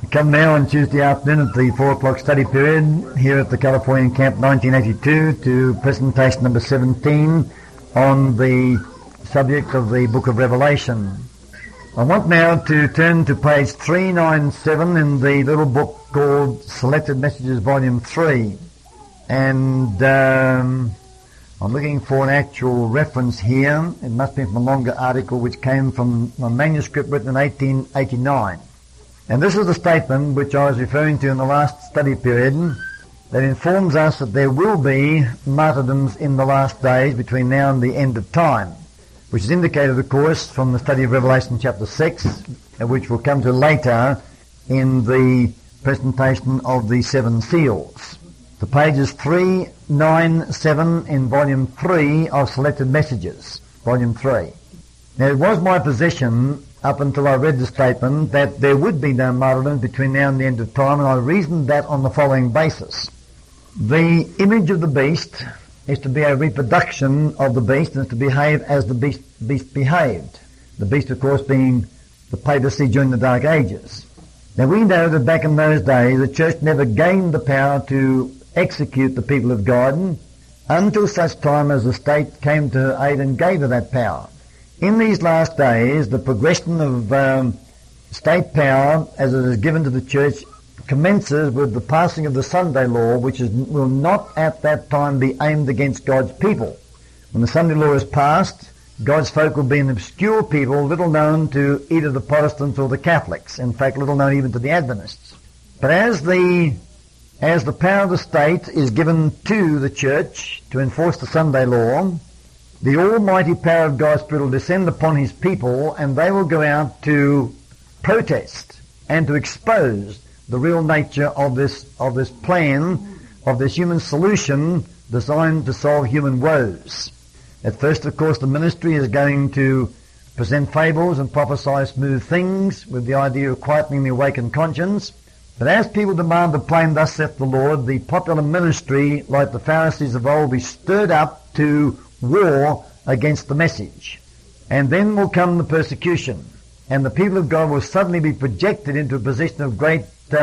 Come now on Tuesday afternoon at the 4 o'clock study period here at the Californian Camp 1982 to presentation number 17 on the subject of the Book of Revelation. I want now to turn to page 397 in the little book called Selected Messages Volume 3. And I'm looking for an actual reference here. It must be from a longer article which came from a manuscript written in 1889. And this is the statement which I was referring to in the last study period that informs us that there will be martyrdoms in the last days between now and the end of time, which is indicated, of course, from the study of Revelation chapter 6, which we'll come to later in the presentation of the 7 seals. The page is 397 in volume 3 of Selected Messages, volume 3. Now, it was my position up until I read the statement that there would be no martyrdom between now and the end of time, and I reasoned that on the following basis. The image of the beast is to be a reproduction of the beast and is to behave as the beast behaved. The beast, of course, being the papacy during the Dark Ages. Now, we know that back in those days the church never gained the power to execute the people of God until such time as the state came to her aid and gave her that power. In these last days, the progression of state power as it is given to the church commences with the passing of the Sunday law, which will not at that time be aimed against God's people. When the Sunday law is passed, God's folk will be an obscure people, little known to either the Protestants or the Catholics, in fact little known even to the Adventists. But as the power of the state is given to the church to enforce the Sunday law, the almighty power of God's Spirit will descend upon His people, and they will go out to protest and to expose the real nature of this plan, of this human solution designed to solve human woes. At first, of course, the ministry is going to present fables and prophesy smooth things with the idea of quietening the awakened conscience. But as people demand the plain, thus saith the Lord, the popular ministry, like the Pharisees of old, will be stirred up to war against the message. And then will come the persecution, and the people of God will suddenly be projected into a position of great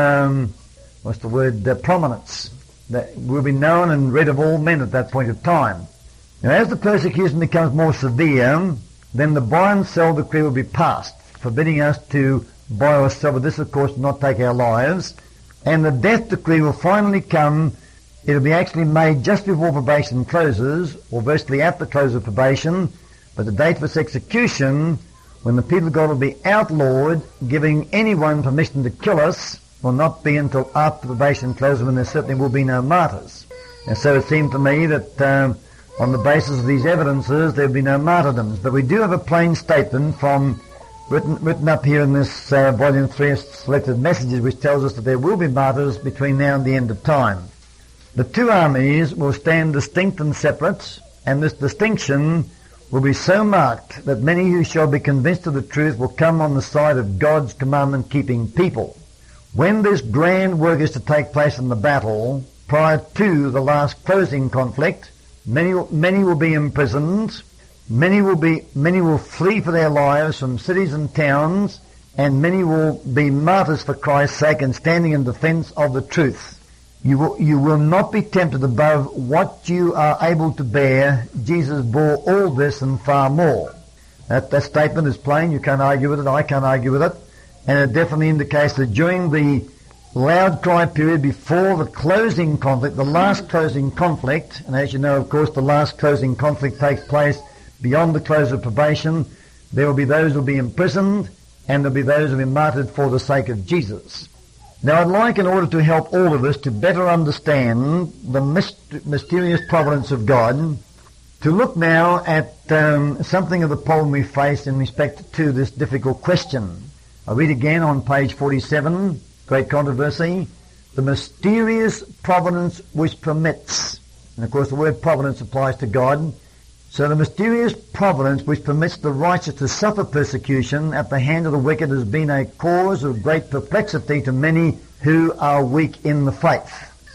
prominence, that will be known and read of all men at that point of time. Now, as the persecution becomes more severe, then the buy and sell decree will be passed, forbidding us to buy or sell, but this, of course, will not take our lives. And the death decree will finally come. It'll be actually made just before probation closes, or virtually at the close of probation, but the date for its execution, when the people of God will be outlawed, giving anyone permission to kill us, will not be until after probation closes, when there certainly will be no martyrs. And so it seemed to me that on the basis of these evidences there will be no martyrdoms. But we do have a plain statement from written up here in this volume 3 of Selected Messages, which tells us that there will be martyrs between now and the end of time. The two armies will stand distinct and separate, and this distinction will be so marked that many who shall be convinced of the truth will come on the side of God's commandment-keeping people. When this grand work is to take place in the battle, prior to the last closing conflict, many will be imprisoned, many will flee for their lives from cities and towns, and many will be martyrs for Christ's sake and standing in defense of the truth. You will not be tempted above what you are able to bear. Jesus bore all this and far more. That statement is plain. You can't argue with it. I can't argue with it. And it definitely indicates that during the loud cry period before the closing conflict, the last closing conflict, and as you know, of course, the last closing conflict takes place beyond the close of probation, there will be those who will be imprisoned, and there will be those who will be martyred for the sake of Jesus. Now, I'd like, in order to help all of us to better understand the mysterious providence of God, to look now at something of the problem we face in respect to this difficult question. I read again on page 47, Great Controversy, the mysterious providence which permits, and of course the word providence applies to God, so the mysterious providence which permits the righteous to suffer persecution at the hand of the wicked has been a cause of great perplexity to many who are weak in the faith.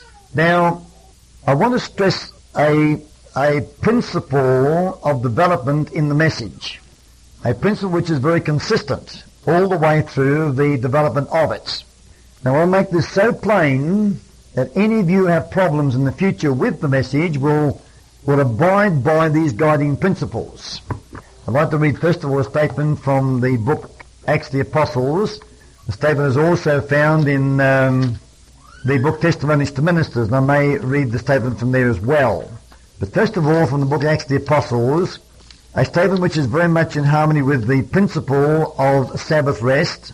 Now, I want to stress a principle of development in the message, a principle which is very consistent all the way through the development of it. Now I'll make this so plain that any of you who have problems in the future with the message will abide by these guiding principles. I'd like to read first of all a statement from the book Acts of the Apostles. The statement is also found in the book Testimonies to Ministers, and I may read the statement from there as well. But first of all, from the book Acts of the Apostles, a statement which is very much in harmony with the principle of Sabbath rest.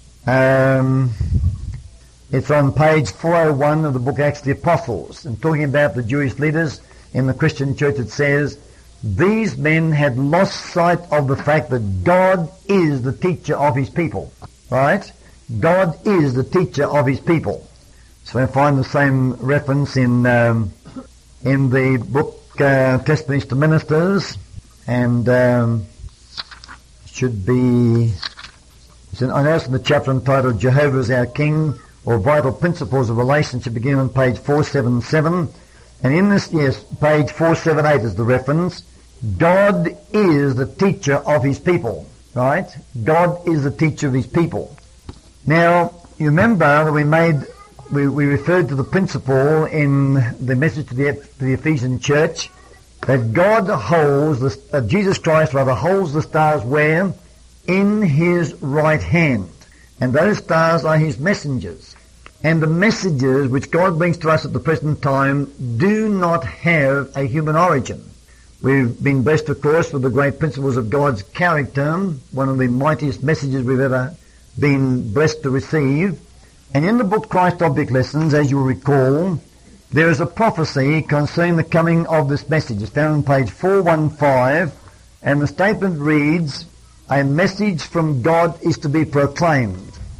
It's on page 401 of the book Acts of the Apostles, and talking about the Jewish leaders in the Christian church. It says, these men had lost sight of the fact that God is the teacher of his people. Right? God is the teacher of his people. So I find the same reference in the book Testimonies to Ministers, and should be, I noticed in the chapter entitled Jehovah is Our King, or Vital Principles of Relationship, beginning on page 477. And in this, yes, page 478 is the reference. God is the teacher of his people, right? God is the teacher of his people. Now, you remember that we referred to the principle in the message to the Ephesian church that God holds, Jesus Christ rather, holds the stars where? In his right hand. And those stars are his messengers. And the messages which God brings to us at the present time do not have a human origin. We've been blessed, of course, with the great principles of God's character, one of the mightiest messages we've ever been blessed to receive. And in the book Christ Object Lessons, as you will recall, there is a prophecy concerning the coming of this message. It's found on page 415, and the statement reads, a message from God is to be proclaimed.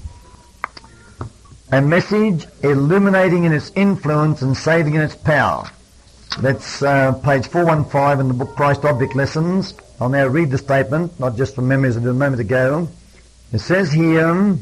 A message illuminating in its influence and saving in its power. That's page 415 in the book Christ Object Lessons. I'll now read the statement, not just from memory as I did a moment ago. It says here,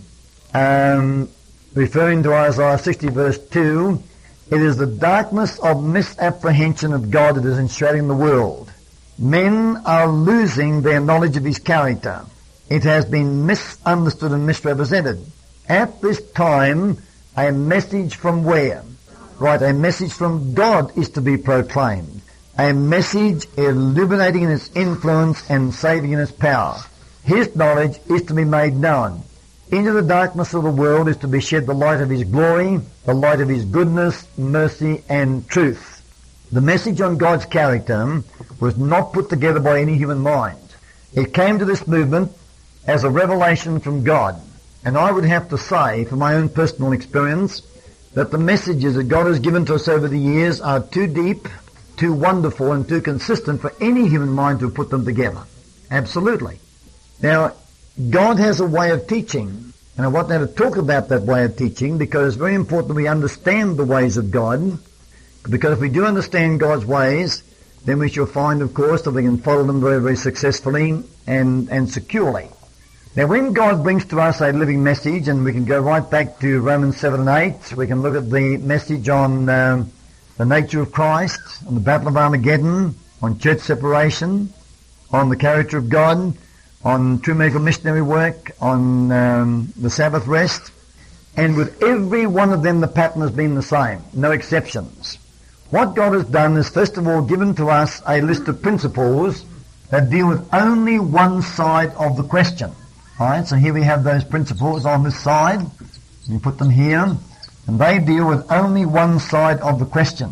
referring to Isaiah 60 verse 2, it is the darkness of misapprehension of God that is enshrouding the world. Men are losing their knowledge of his character. It has been misunderstood and misrepresented. At this time, a message from where? Right, a message from God is to be proclaimed. A message illuminating in its influence and saving in its power. His knowledge is to be made known. Into the darkness of the world is to be shed the light of his glory, the light of his goodness, mercy, and truth. The message on God's character was not put together by any human mind. It came to this movement as a revelation from God. And I would have to say, from my own personal experience, that the messages that God has given to us over the years are too deep, too wonderful, and too consistent for any human mind to put them together. Absolutely. Now, God has a way of teaching, and I want now to talk about that way of teaching because it's very important that we understand the ways of God, because if we do understand God's ways, then we shall find, of course, that we can follow them very, very successfully and securely. Now, when God brings to us a living message, and we can go right back to Romans 7 and 8, we can look at the message on the nature of Christ, on the Battle of Armageddon, on church separation, on the character of God, on true medical missionary work, on the Sabbath rest, and with every one of them the pattern has been the same, no exceptions. What God has done is, first of all, given to us a list of principles that deal with only one side of the question. Alright, so here we have those principles on this side. You put them here, and they deal with only one side of the question.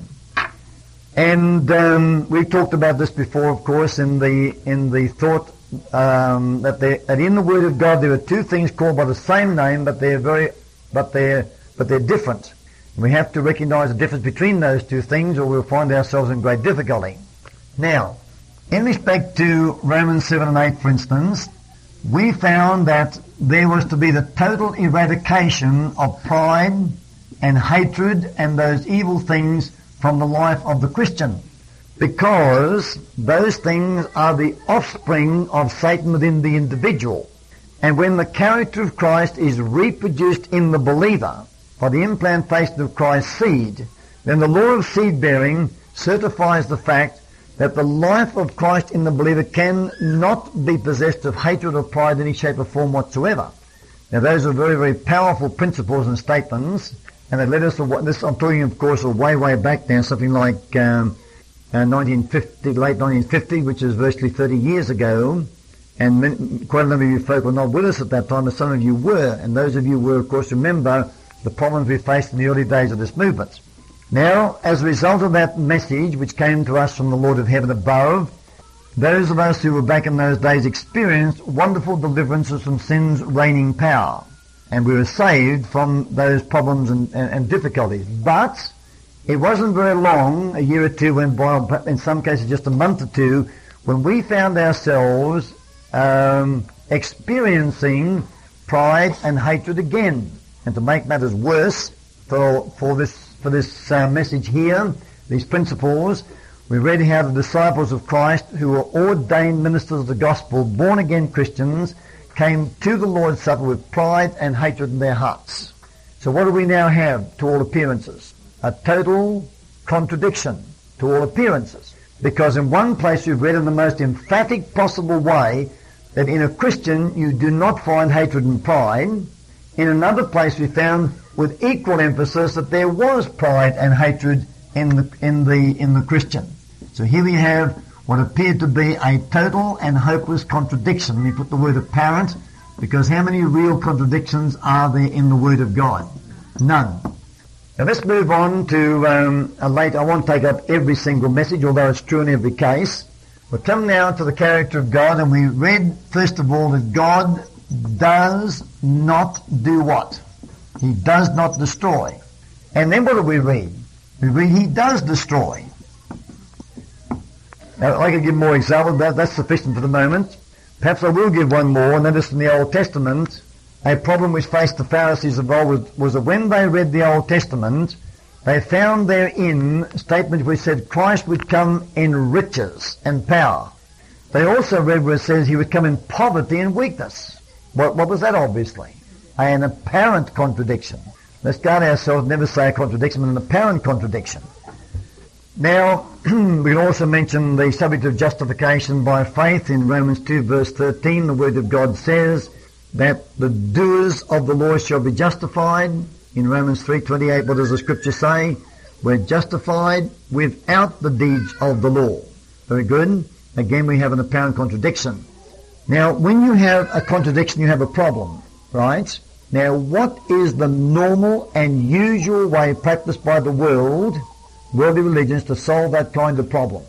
And we've talked about this before, of course, in the thought that in the Word of God there are two things called by the same name, but they're different. And we have to recognize the difference between those two things, or we'll find ourselves in great difficulty. Now, in respect to Romans 7 and 8, for instance, we found that there was to be the total eradication of pride and hatred and those evil things from the life of the Christian, because those things are the offspring of Satan within the individual. And when the character of Christ is reproduced in the believer by the implantation of Christ's seed, then the law of seed bearing certifies the fact that the life of Christ in the believer can not be possessed of hatred or pride in any shape or form whatsoever. Now those are very, very powerful principles and statements, and they led us to what this, I'm talking of course of way, way back now, something like 1950, late 1950, which is virtually 30 years ago, and quite a number of you folk were not with us at that time, but some of you were, and those of you were, of course, remember the problems we faced in the early days of this movement. Now, as a result of that message which came to us from the Lord of Heaven above, those of us who were back in those days experienced wonderful deliverances from sin's reigning power, and we were saved from those problems and difficulties. But it wasn't very long, a year or two went by, in some cases just a month or two, when we found ourselves experiencing pride and hatred again. And to make matters worse, for this message here, these principles, we read how the disciples of Christ, who were ordained ministers of the gospel, born-again Christians, came to the Lord's Supper with pride and hatred in their hearts. So what do we now have, to all appearances? A total contradiction, to all appearances. Because in one place we've read in the most emphatic possible way that in a Christian you do not find hatred and pride. In another place we found with equal emphasis that there was pride and hatred in the Christian. So here we have what appeared to be a total and hopeless contradiction. Let me put the word apparent, because how many real contradictions are there in the Word of God? None. Now let's move on to I won't take up every single message, although it's true in every case. We'll come now to the character of God, and we read first of all that God does not do what? He does not destroy. And then what do we read? We read He does destroy. Now I can give more examples, but that's sufficient for the moment. Perhaps I will give one more, and that is from the Old Testament. A problem which faced the Pharisees of old was that when they read the Old Testament, they found therein statements which said Christ would come in riches and power. They also read where it says He would come in poverty and weakness. What was that, obviously? An apparent contradiction. Let's guard ourselves, never say a contradiction, but an apparent contradiction. Now, we can also mention the subject of justification by faith. In Romans 2 verse 13, the Word of God says that the doers of the law shall be justified. In Romans 3:28, what does the Scripture say? We're justified without the deeds of the law. Very good. Again, we have an apparent contradiction. Now, when you have a contradiction, you have a problem, right? Now, what is the normal and usual way practiced by the worldly religions to solve that kind of problem?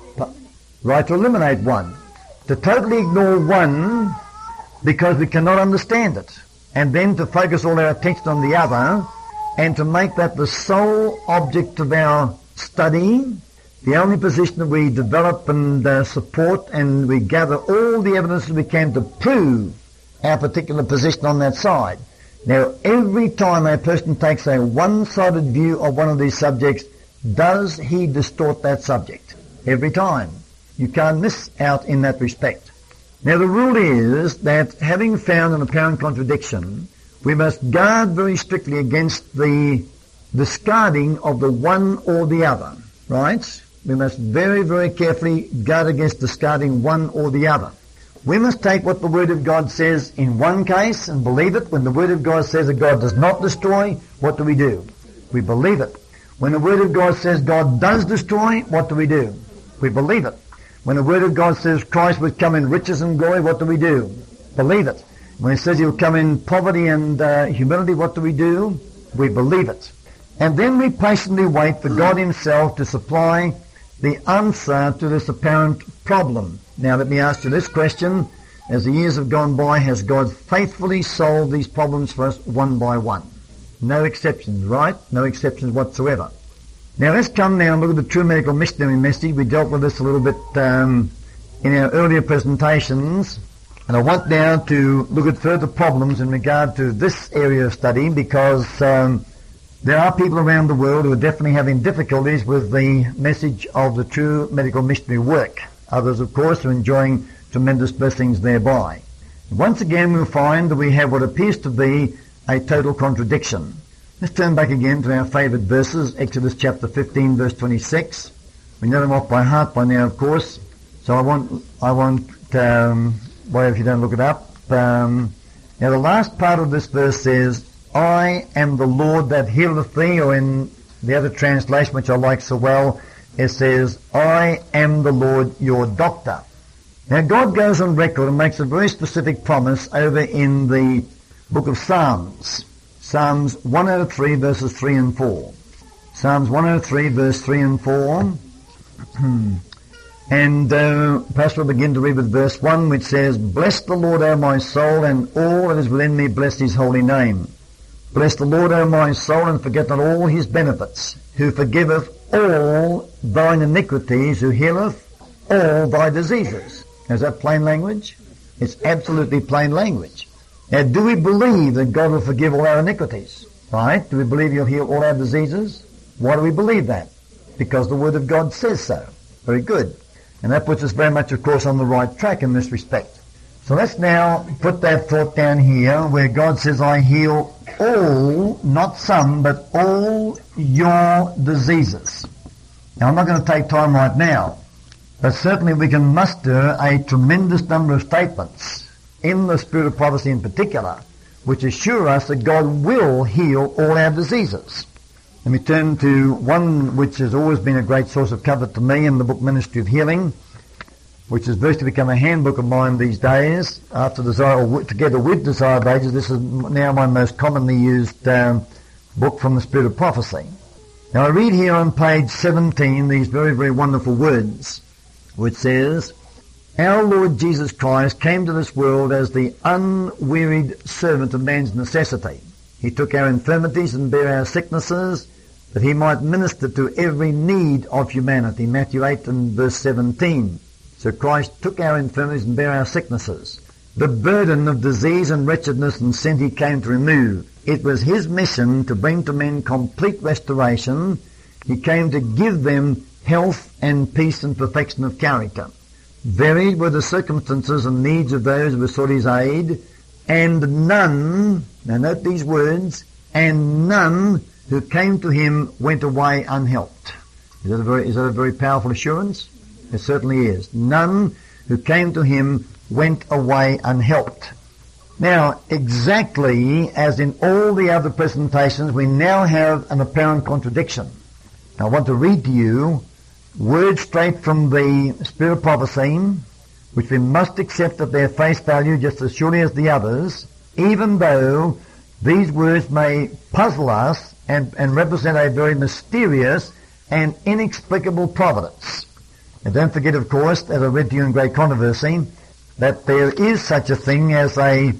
Right, to eliminate one. To totally ignore one because we cannot understand it. And then to focus all our attention on the other, and to make that the sole object of our study, the only position that we develop and support, and we gather all the evidence we can to prove our particular position on that side. Now, every time a person takes a one-sided view of one of these subjects, does he distort that subject? Every time. You can't miss out in that respect. Now, the rule is that having found an apparent contradiction, we must guard very strictly against the discarding of the one or the other, right? We must very, very carefully guard against discarding one or the other. We must take what the Word of God says in one case and believe it. When the Word of God says that God does not destroy, what do? We believe it. When the Word of God says God does destroy, what do? We believe it. When the Word of God says Christ would come in riches and glory, what do? Believe it. When it says He will come in poverty and humility, what do? We believe it. And then we patiently wait for God Himself to supply the answer to this apparent problem. Now let me ask you this question. As the years have gone by, has God faithfully solved these problems for us one by one? No exceptions, right? No exceptions whatsoever. Now let's come now and look at the true medical missionary message. We dealt with this a little bit in our earlier presentations. And I want now to look at further problems in regard to this area of study, because there are people around the world who are definitely having difficulties with the message of the true medical missionary work. Others, of course, are enjoying tremendous blessings thereby. Once again, we'll find that we have what appears to be a total contradiction. Let's turn back again to our favourite verses, Exodus chapter 15, verse 26. We know them off by heart by now, of course, so I won't worry if you don't look it up. Now the last part of this verse says, I am the Lord that healeth thee, or in the other translation, which I like so well, it says, I am the Lord your doctor. Now God goes on record and makes a very specific promise over in the book of Psalms. Psalms 103 verses 3 and 4. Psalms 103 verse 3 and 4. And perhaps we'll begin to read with verse 1, which says, Bless the Lord, O my soul, and all that is within me, bless his holy name. Bless the Lord, O my soul, and forget not all his benefits, who forgiveth all thine iniquities, who healeth all thy diseases. Is that plain language? It's absolutely plain language. Now, do we believe that God will forgive all our iniquities? Right? Do we believe he'll heal all our diseases? Why do we believe that? Because the Word of God says so. Very good. And that puts us very much, of course, on the right track in this respect. So let's now put that thought down here where God says, I heal all, not some, but all your diseases. Now, I'm not going to take time right now, but certainly we can muster a tremendous number of statements in the spirit of prophecy in particular, which assure us that God will heal all our diseases. Let me turn to one which has always been a great source of comfort to me in the book Ministry of Healing, which has virtually become a handbook of mine these days. After Desire, or together with Desire of Ages, this is now my most commonly used book from the Spirit of Prophecy. Now I read here on page 17 these very, very wonderful words, which says, Our Lord Jesus Christ came to this world as the unwearied servant of man's necessity. He took our infirmities and bare our sicknesses, that he might minister to every need of humanity. Matthew 8 and verse 17. So Christ took our infirmities and bare our sicknesses. The burden of disease and wretchedness and sin he came to remove. It was his mission to bring to men complete restoration. He came to give them health and peace and perfection of character. Varied were the circumstances and needs of those who sought his aid, and none, now note these words, and none who came to him went away unhelped. Is that a very powerful assurance? It certainly is. None who came to him went away unhelped. Now, exactly as in all the other presentations, we now have an apparent contradiction. Now, I want to read to you words straight from the Spirit of Prophecy, which we must accept at their face value just as surely as the others, even though these words may puzzle us and represent a very mysterious and inexplicable providence. And don't forget, of course, as I read to you in Great Controversy, that there is such a thing as an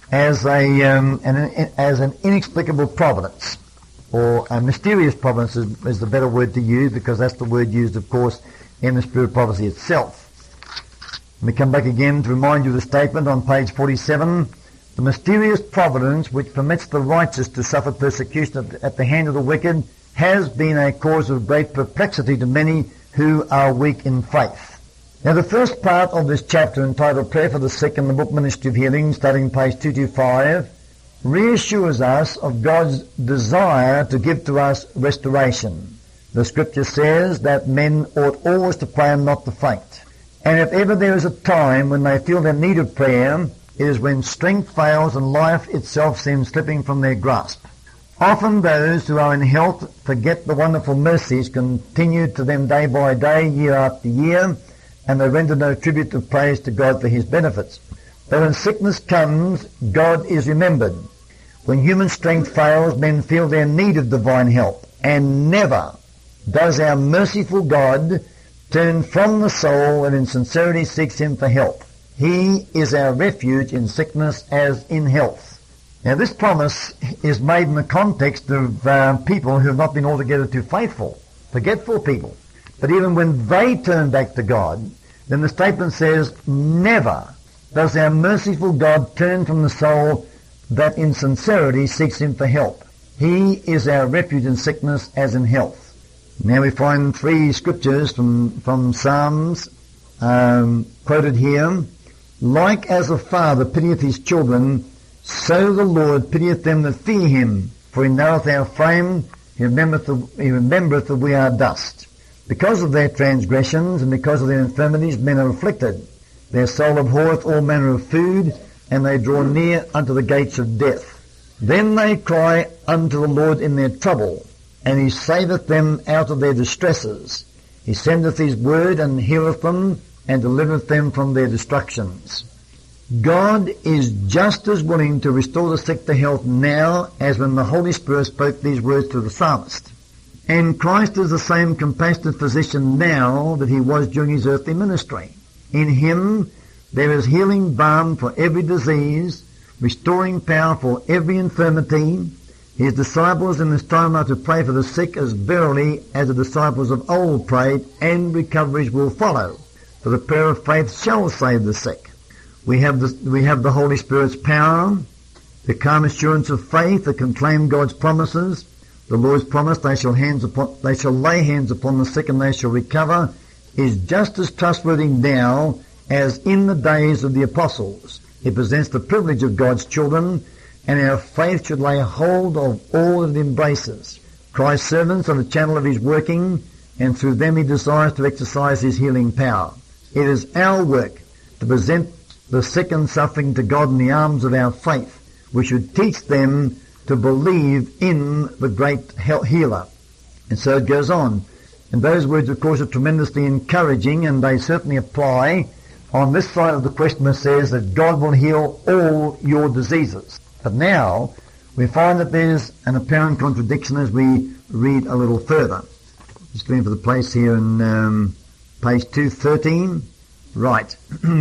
inexplicable providence, or a mysterious providence is the better word to use, because that's the word used, of course, in the Spirit of Prophecy itself. Let me come back again to remind you of the statement on page 47. The mysterious providence which permits the righteous to suffer persecution at the hand of the wicked has been a cause of great perplexity to many who are weak in faith. Now the first part of this chapter, entitled Prayer for the Sick, in the book Ministry of Healing, starting page 225, reassures us of God's desire to give to us restoration. The scripture says that men ought always to pray and not to faint. And if ever there is a time when they feel their need of prayer, it is when strength fails and life itself seems slipping from their grasp. Often those who are in health forget the wonderful mercies continued to them day by day, year after year, and they render no tribute of praise to God for his benefits. But when sickness comes, God is remembered. When human strength fails, men feel their need of divine help, and never does our merciful God turn from the soul and in sincerity seeks him for help. He is our refuge in sickness as in health. Now this promise is made in the context of people who have not been altogether too faithful, forgetful people. But even when they turn back to God, then the statement says, never does our merciful God turn from the soul that in sincerity seeks him for help. He is our refuge in sickness as in health. Now we find three scriptures from Psalms quoted here. Like as a father pitieth his children, so the Lord pitieth them that fear him. For he knoweth our frame, he remembereth that we are dust. Because of their transgressions and because of their infirmities men are afflicted. Their soul abhorreth all manner of food, and they draw near unto the gates of death. Then they cry unto the Lord in their trouble, and he saveth them out of their distresses. He sendeth his word and healeth them, and delivereth them from their destructions. God is just as willing to restore the sick to health now as when the Holy Spirit spoke these words to the psalmist. And Christ is the same compassionate physician now that he was during his earthly ministry. In him there is healing balm for every disease, restoring power for every infirmity. His disciples in this time are to pray for the sick as verily as the disciples of old prayed, and recoveries will follow. For the prayer of faith shall save the sick. We have the Holy Spirit's power, the calm assurance of faith that can claim God's promises. The Lord's promise, they shall lay hands upon the sick and they shall recover, is just as trustworthy now as in the days of the apostles. It presents the privilege of God's children, and our faith should lay hold of all it embraces. Christ's servants are the channel of his working, and through them he desires to exercise his healing power. It is our work to present the sick and suffering to God in the arms of our faith. We should teach them to believe in the great healer. And so it goes on. And those words, of course, are tremendously encouraging, and they certainly apply on this side of the question that says that God will heal all your diseases. But now we find that there's an apparent contradiction as we read a little further. Just looking for the place here in page 213. Right.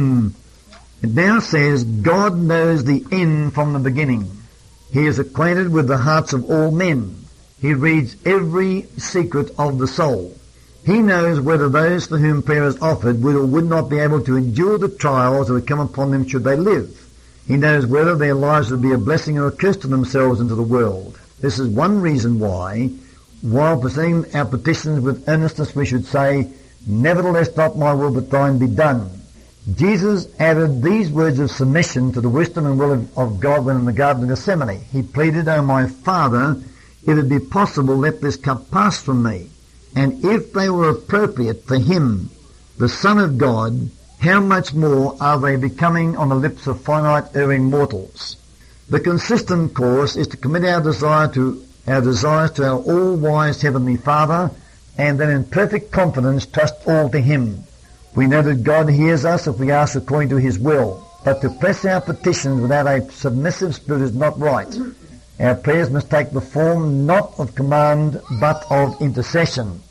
It now says, God knows the end from the beginning. He is acquainted with the hearts of all men. He reads every secret of the soul. He knows whether those for whom prayer is offered would or would not be able to endure the trials that would come upon them should they live. He knows whether their lives would be a blessing or a curse to themselves and to the world. This is one reason why, while presenting our petitions with earnestness, we should say, nevertheless not my will but thine be done. Jesus added these words of submission to the wisdom and will of God when in the Garden of Gethsemane. He pleaded, O my Father, if it be possible, let this cup pass from me. And if they were appropriate for him, the Son of God, how much more are they becoming on the lips of finite erring mortals? The consistent course is to commit our desires to our all-wise Heavenly Father, and then in perfect confidence trust all to him. We know that God hears us if we ask according to his will, but to press our petitions without a submissive spirit is not right. Our prayers must take the form not of command but of intercession.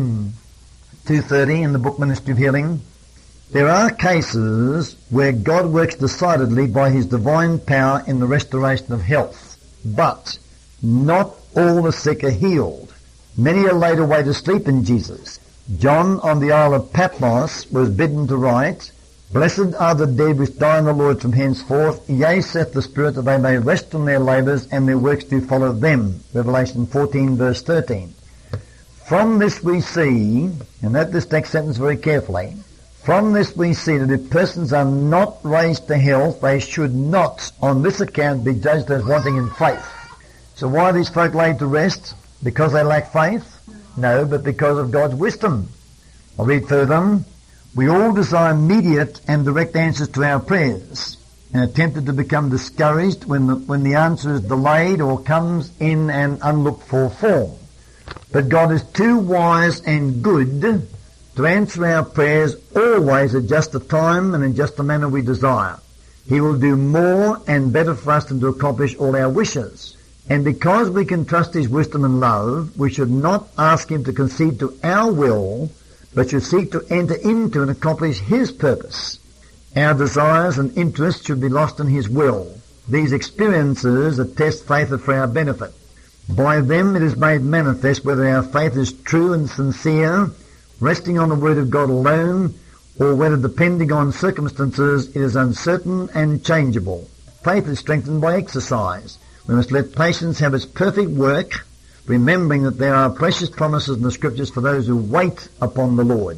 230 in the book Ministry of Healing. There are cases where God works decidedly by his divine power in the restoration of health, but not all the sick are healed. Many are laid away to sleep in Jesus. John on the Isle of Patmos was bidden to write, Blessed are the dead which die in the Lord from henceforth, yea, saith the Spirit, that they may rest from their labours, and their works do follow them. Revelation 14 verse 13. From this we see, and note this next sentence very carefully, from this we see that if persons are not raised to health, they should not, on this account, be judged as wanting in faith. So why are these folk laid to rest? Because they lack faith? No, but because of God's wisdom. I'll read further. We all desire immediate and direct answers to our prayers, and are tempted to become discouraged when the answer is delayed or comes in an unlooked for form. But God is too wise and good to answer our prayers always at just the time and in just the manner we desire. He will do more and better for us than to accomplish all our wishes. And because we can trust his wisdom and love, we should not ask him to concede to our will, but should seek to enter into and accomplish his purpose. Our desires and interests should be lost in his will. These experiences attest faith are for our benefit. By them it is made manifest whether our faith is true and sincere, resting on the word of God alone, or whether depending on circumstances it is uncertain and changeable. Faith is strengthened by exercise. We must let patience have its perfect work, remembering that there are precious promises in the Scriptures for those who wait upon the Lord.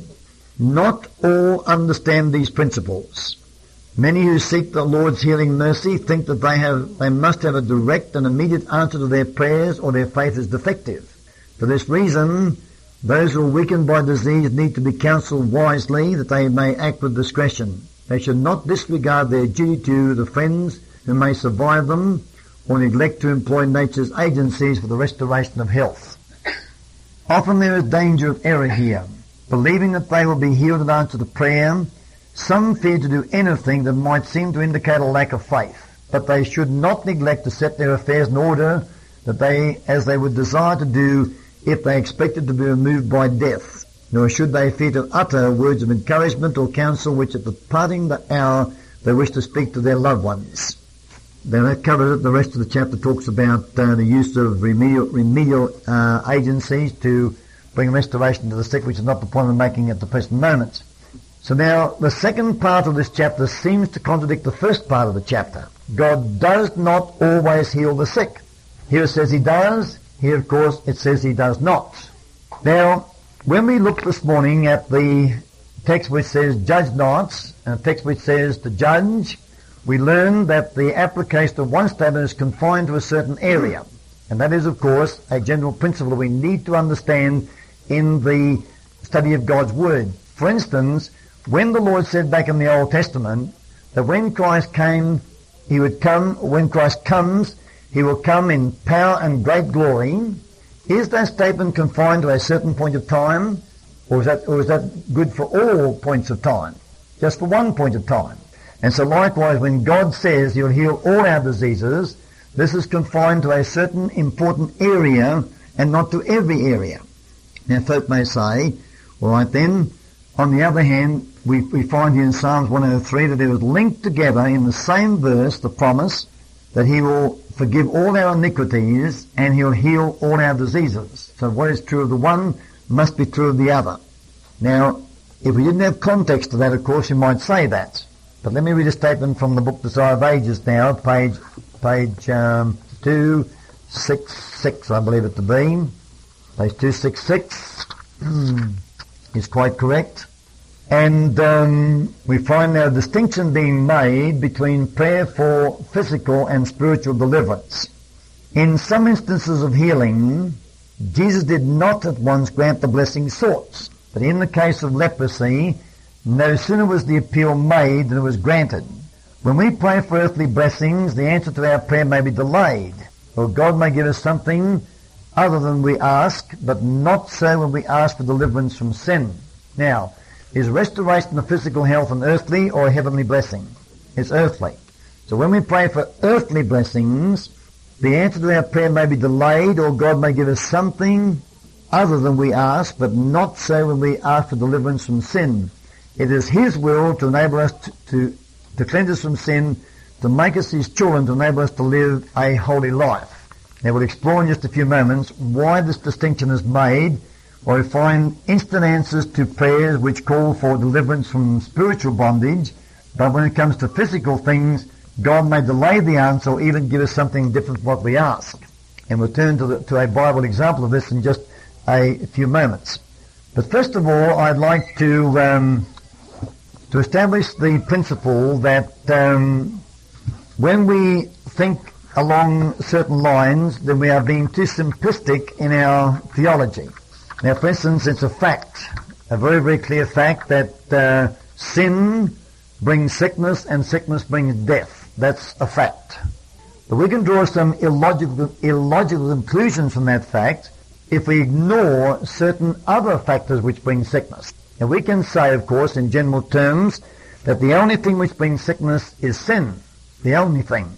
Not all understand these principles. Many who seek the Lord's healing mercy think that they must have a direct and immediate answer to their prayers, or their faith is defective. For this reason, those who are weakened by disease need to be counselled wisely that they may act with discretion. They should not disregard their duty to the friends who may survive them, or neglect to employ nature's agencies for the restoration of health. Often there is danger of error here. Believing that they will be healed in answer to prayer, some fear to do anything that might seem to indicate a lack of faith. But they should not neglect to set their affairs in order as they would desire to do if they expected to be removed by death. Nor should they fear to utter words of encouragement or counsel which at the parting hour they wish to speak to their loved ones. Then that covers it. The rest of the chapter talks about the use of remedial agencies to bring restoration to the sick, which is not the point I'm making at the present moment. So now, the second part of this chapter seems to contradict the first part of the chapter. God does not always heal the sick. Here it says he does. Here, of course, it says he does not. Now, when we look this morning at the text which says judge not, and a text which says to judge, we learn that the application of one statement is confined to a certain area. And that is, of course, a general principle that we need to understand in the study of God's Word. For instance, when the Lord said back in the Old Testament that when Christ came, he would come, when Christ comes, he will come in power and great glory, is that statement confined to a certain point of time, or is that good for all points of time? Just for one point of time? And so likewise, when God says he'll heal all our diseases, this is confined to a certain important area and not to every area. Now folk may say, all right then, on the other hand, we find here in Psalms 103 that there is linked together in the same verse the promise that he will forgive all our iniquities and he'll heal all our diseases. So what is true of the one must be true of the other. Now, if we didn't have context to that, of course, you might say that. But let me read a statement from the book Desire of Ages now, page 266, I believe it to be. Page 266 is quite correct. And we find now a distinction being made between prayer for physical and spiritual deliverance. In some instances of healing, Jesus did not at once grant the blessing sought. But in the case of leprosy, no sooner was the appeal made than it was granted. When we pray for earthly blessings, the answer to our prayer may be delayed, or God may give us something other than we ask, but not so when we ask for deliverance from sin. Now, is restoration of physical health an earthly or a heavenly blessing? It's earthly. So when we pray for earthly blessings, the answer to our prayer may be delayed, or God may give us something other than we ask, but not so when we ask for deliverance from sin. It is his will to enable us to cleanse us from sin, to make us his children, to enable us to live a holy life. Now we'll explore in just a few moments why this distinction is made, or we find instant answers to prayers which call for deliverance from spiritual bondage, but when it comes to physical things, God may delay the answer or even give us something different from what we ask. And we'll turn to a Bible example of this in just a few moments. But first of all, I'd like to establish the principle that when we think along certain lines, then we are being too simplistic in our theology. Now, for instance, it's a fact, a very, very clear fact that sin brings sickness and sickness brings death. That's a fact. But we can draw some illogical conclusions from that fact if we ignore certain other factors which bring sickness. Now, we can say, of course, in general terms, that the only thing which brings sickness is sin. The only thing.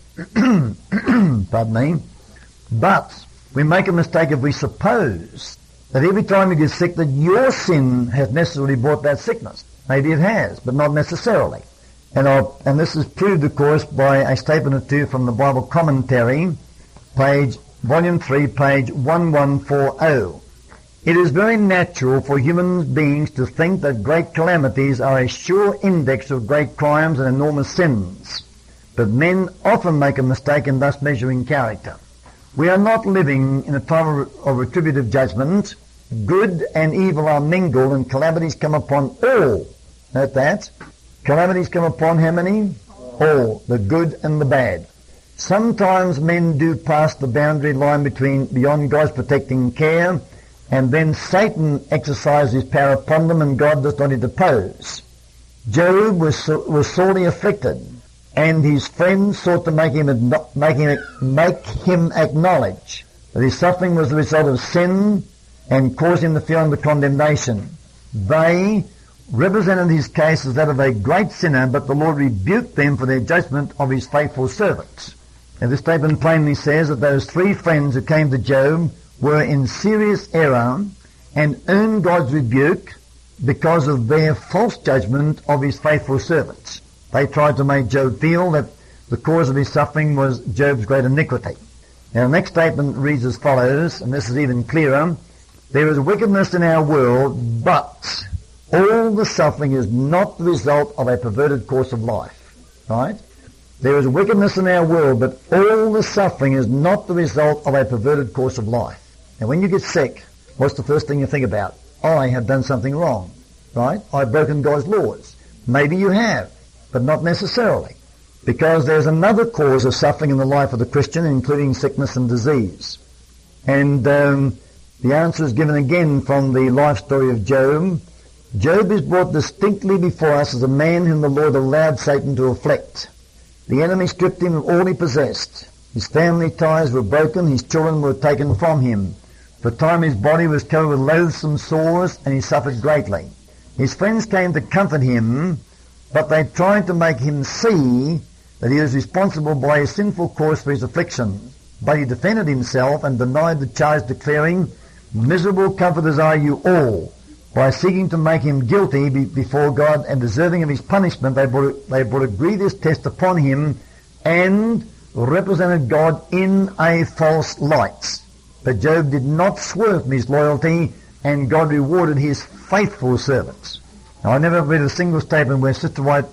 Pardon me. But we make a mistake if we suppose that every time you get sick that your sin has necessarily brought that sickness. Maybe it has, but not necessarily. And this is proved, of course, by a statement or two from the Bible Commentary, volume 3, page 1140. It is very natural for human beings to think that great calamities are a sure index of great crimes and enormous sins. But men often make a mistake in thus measuring character. We are not living in a time of retributive judgment. Good and evil are mingled and calamities come upon all. Note that. Calamities come upon how many? All. The good and the bad. Sometimes men do pass the boundary line beyond God's protecting care, and then Satan exercises his power upon them and God does not interpose. Job was sorely afflicted, and his friends sought to make him acknowledge that his suffering was the result of sin and caused him to feel under condemnation. They represented his case as that of a great sinner, but the Lord rebuked them for their judgment of his faithful servants. And this statement plainly says that those three friends who came to Job were in serious error and earned God's rebuke because of their false judgment of his faithful servants. They tried to make Job feel that the cause of his suffering was Job's great iniquity. Now the next statement reads as follows, and this is even clearer. There is wickedness in our world, but all the suffering is not the result of a perverted course of life. Right? There is wickedness in our world, but all the suffering is not the result of a perverted course of life. Now when you get sick, what's the first thing you think about? I have done something wrong. Right? I've broken God's laws. Maybe you have, but not necessarily. Because there's another cause of suffering in the life of the Christian, including sickness and disease. And the answer is given again from the life story of Job. Job is brought distinctly before us as a man whom the Lord allowed Satan to afflict. The enemy stripped him of all he possessed. His family ties were broken, his children were taken from him. For a time his body was covered with loathsome sores, and he suffered greatly. His friends came to comfort him, but they tried to make him see that he was responsible by his sinful course for his affliction. But he defended himself and denied the charge, declaring, "Miserable comforters are you all." By seeking to make him guilty before God and deserving of his punishment, they brought a grievous test upon him and represented God in a false light. But Job did not swerve from his loyalty, and God rewarded his faithful servants. Now, I never read a single statement where Sister White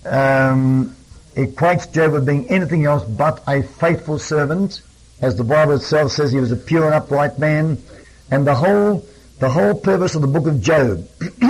equates Job with being anything else but a faithful servant. As the Bible itself says, he was a pure and upright man. And the whole purpose of the book of Job,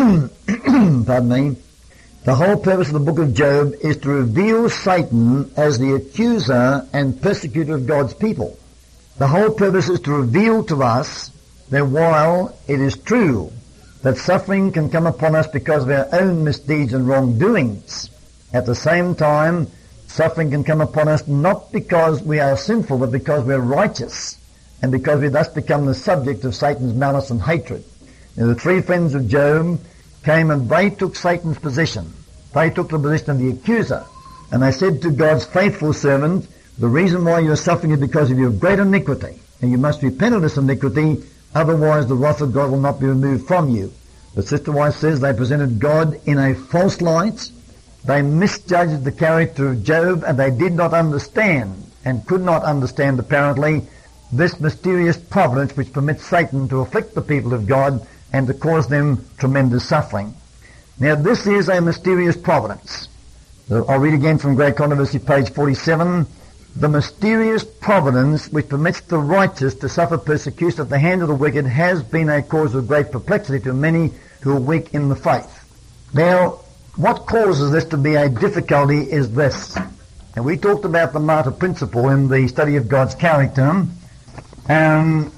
pardon me, the whole purpose of the book of Job is to reveal Satan as the accuser and persecutor of God's people. The whole purpose is to reveal to us that while it is true that suffering can come upon us because of our own misdeeds and wrongdoings, at the same time, suffering can come upon us not because we are sinful, but because we are righteous, and because we thus become the subject of Satan's malice and hatred. Now, the three friends of Job came and they took Satan's position. They took the position of the accuser. And they said to God's faithful servant, the reason why you are suffering is because of your great iniquity. And you must repent of this iniquity, otherwise the wrath of God will not be removed from you. But Sister White says they presented God in a false light. They misjudged the character of Job, and they did not understand, and could not understand apparently, this mysterious providence which permits Satan to afflict the people of God and to cause them tremendous suffering. Now this is a mysterious providence. I'll read again from Great Controversy, page 47. The mysterious providence which permits the righteous to suffer persecution at the hand of the wicked has been a cause of great perplexity to many who are weak in the faith. Now, what causes this to be a difficulty is this. And we talked about the martyr principle in the study of God's character. And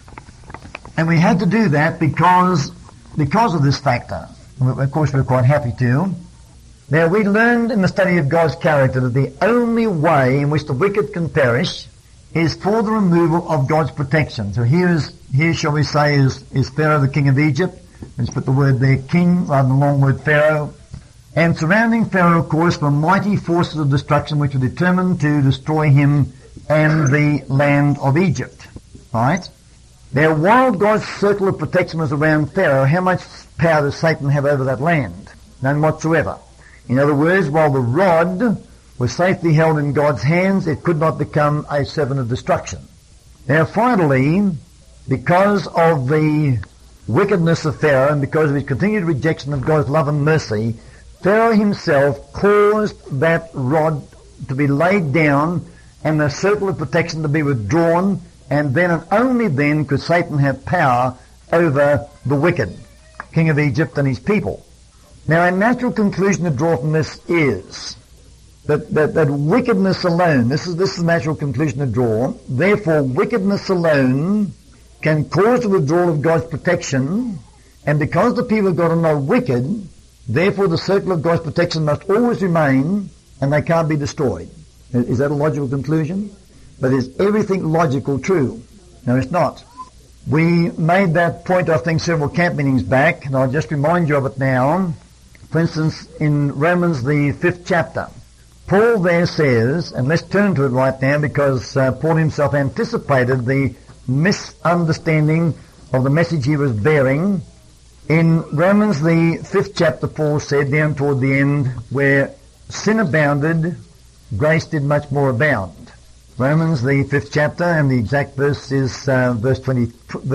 we had to do that because of this factor. Of course, we're quite happy to. Now, we learned in the study of God's character that the only way in which the wicked can perish is for the removal of God's protection. So here, shall we say, is Pharaoh, the king of Egypt. Let's put the word there, king, rather than the long word Pharaoh. And surrounding Pharaoh, of course, were mighty forces of destruction which were determined to destroy him and the land of Egypt. Right? Now, while God's circle of protection was around Pharaoh, how much power does Satan have over that land? None whatsoever. In other words, while the rod was safely held in God's hands, it could not become a servant of destruction. Now, finally, because of the wickedness of Pharaoh and because of his continued rejection of God's love and mercy, Pharaoh himself caused that rod to be laid down and the circle of protection to be withdrawn, and then and only then could Satan have power over the wicked, king of Egypt and his people. Now, a natural conclusion to draw from this is that wickedness alone, this is a natural conclusion to draw, therefore wickedness alone can cause the withdrawal of God's protection, and because the people of God are not wicked, Therefore, the circle of God's protection must always remain, and they can't be destroyed. Is that a logical conclusion? But is everything logical true? No, it's not. We made that point, I think, several camp meetings back, and I'll just remind you of it now. For instance, in Romans, the 5th chapter, Paul there says, and let's turn to it right now because Paul himself anticipated the misunderstanding of the message he was bearing. In Romans, the 5th chapter, Paul said down toward the end, where sin abounded, grace did much more abound. Romans, the 5th chapter, and the exact verse is verse 20.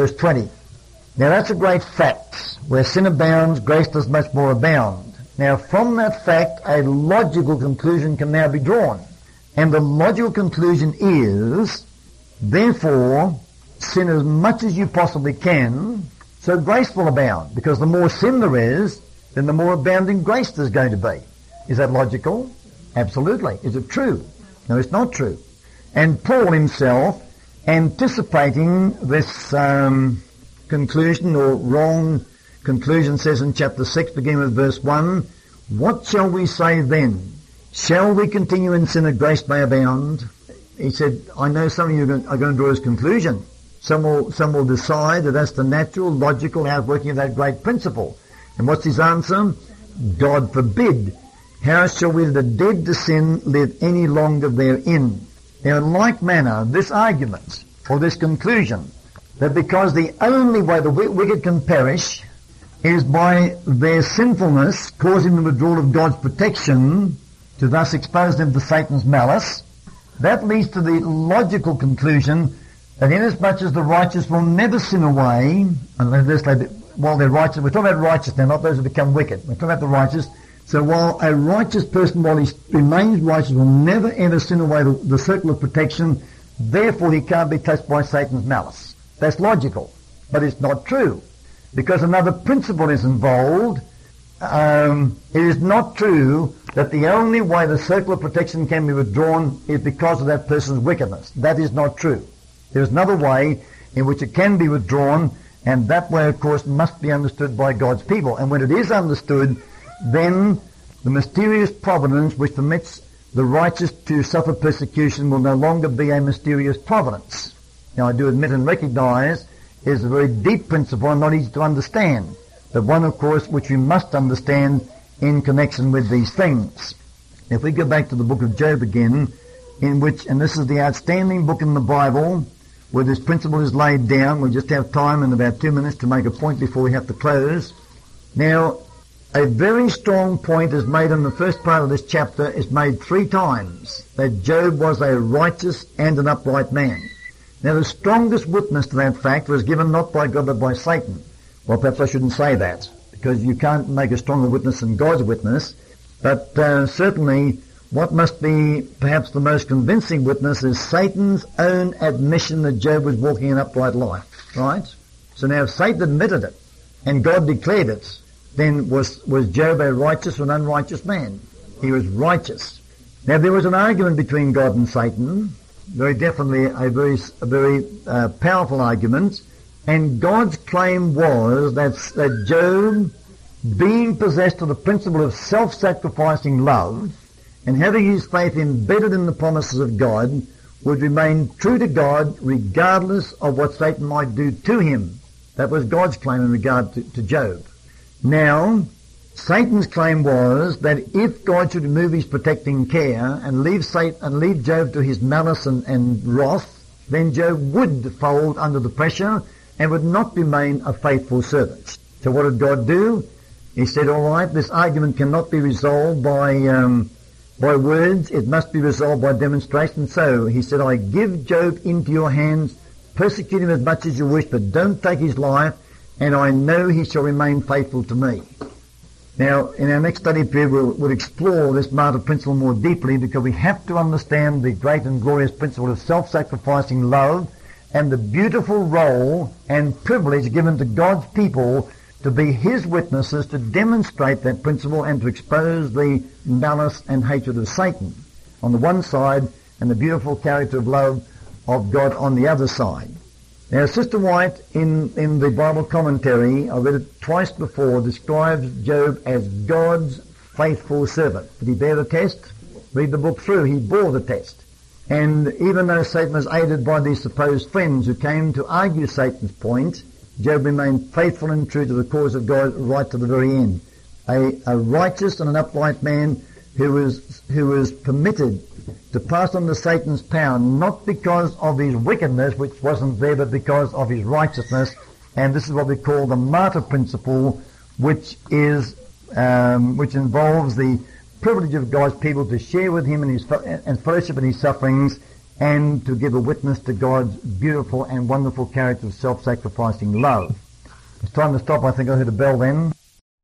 Now that's a great fact. Where sin abounds, grace does much more abound. Now from that fact, a logical conclusion can now be drawn. And the logical conclusion is, therefore, sin as much as you possibly can, so grace will abound. Because the more sin there is, then the more abounding grace there's going to be. Is that logical? Absolutely. Is it true? No, it's not true. And Paul himself, anticipating this conclusion or wrong conclusion, says in chapter 6, beginning with verse 1, what shall we say then? Shall we continue in sin that grace may abound? He said, I know some of you are going to draw this conclusion. Some will decide that that's the natural, logical outworking of that great principle. And what's his answer? God forbid. How shall we that are dead to sin live any longer therein? Now, in like manner, this argument, or this conclusion, that because the only way the wicked can perish is by their sinfulness causing the withdrawal of God's protection to thus expose them to Satan's malice, that leads to the logical conclusion that inasmuch as the righteous will never sin away, unless while they're righteous, we're talking about righteous now, not those who become wicked, we're talking about the righteous. So while a righteous person, while he remains righteous, will never ever sin away the circle of protection, therefore he can't be touched by Satan's malice. That's logical, but it's not true, because another principle is involved. It is not true that the only way the circle of protection can be withdrawn is because of that person's wickedness. That is not true. There's another way in which it can be withdrawn, and that way, of course, must be understood by God's people. And when it is understood, then the mysterious providence which permits the righteous to suffer persecution will no longer be a mysterious providence. Now, I do admit and recognize it is a very deep principle and not easy to understand, but one, of course, which we must understand in connection with these things. If we go back to the book of Job again, in which, and this is the outstanding book in the Bible, where this principle is laid down. We'll just have time in about 2 minutes to make a point before we have to close. Now, a very strong point is made in the first part of this chapter, is made 3 times, that Job was a righteous and an upright man. Now, the strongest witness to that fact was given not by God but by Satan. Well, perhaps I shouldn't say that, because you can't make a stronger witness than God's witness, but certainly what must be perhaps the most convincing witness is Satan's own admission that Job was walking an upright life, right? So now if Satan admitted it, and God declared it, then was Job a righteous or an unrighteous man? He was righteous. Now there was an argument between God and Satan, very definitely a very powerful argument, and God's claim was that Job, being possessed of the principle of self-sacrificing love, and having his faith embedded in the promises of God, would remain true to God regardless of what Satan might do to him. That was God's claim in regard to Job. Now, Satan's claim was that if God should remove his protecting care and leave Job to his malice and wrath, then Job would fold under the pressure and would not remain a faithful servant. So what did God do? He said, all right, this argument cannot be resolved by words, it must be resolved by demonstration. So he said, I give Job into your hands, persecute him as much as you wish, but don't take his life, and I know he shall remain faithful to me. Now, in our next study period, we'll explore this martyr principle more deeply, because we have to understand the great and glorious principle of self-sacrificing love and the beautiful role and privilege given to God's people to be his witnesses, to demonstrate that principle and to expose the malice and hatred of Satan on the one side and the beautiful character of love of God on the other side. Now, Sister White, in the Bible commentary, I read it twice before, describes Job as God's faithful servant. Did he bear the test? Read the book through. He bore the test. And even though Satan was aided by these supposed friends who came to argue Satan's point, Job remained faithful and true to the cause of God right to the very end. A righteous and an upright man who was permitted to pass on to Satan's power, not because of his wickedness, which wasn't there, but because of his righteousness. And this is what we call the martyr principle, which involves the privilege of God's people to share with him and fellowship in his sufferings, and to give a witness to God's beautiful and wonderful character of self-sacrificing love. It's time to stop. I think I heard a bell then.